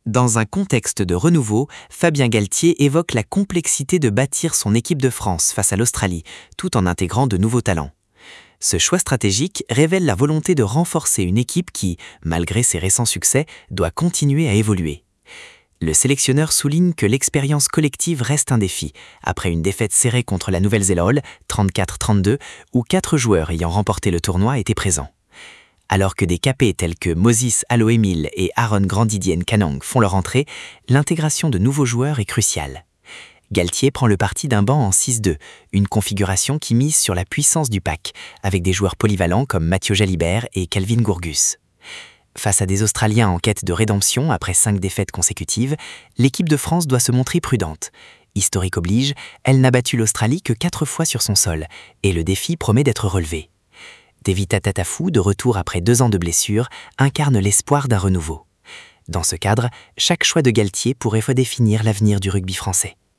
Dans un contexte de renouveau, Fabien Galthié évoque la complexité de bâtir son équipe de France face à l'Australie, tout en intégrant de nouveaux talents. Ce choix stratégique révèle la volonté de renforcer une équipe qui, malgré ses récents succès, doit continuer à évoluer. Le sélectionneur souligne que l'expérience collective reste un défi, après une défaite serrée contre la Nouvelle-Zélande, 34-32, où 4 joueurs ayant remporté le tournoi étaient présents. Alors que des capés tels que Moses Aloemil et Aaron Grandidier Kanang font leur entrée, l'intégration de nouveaux joueurs est cruciale. Galthié prend le parti d'un banc en 6-2, une configuration qui mise sur la puissance du pack, avec des joueurs polyvalents comme Mathieu Jalibert et Kelvin Gourgus. Face à des Australiens en quête de rédemption après 5 défaites consécutives, l'équipe de France doit se montrer prudente. Historique oblige, elle n'a battu l'Australie que 4 fois sur son sol, et le défi promet d'être relevé. Tevita Tatafou, de retour après 2 ans de blessure, incarne l'espoir d'un renouveau. Dans ce cadre, chaque choix de Galthié pourrait redéfinir l'avenir du rugby français.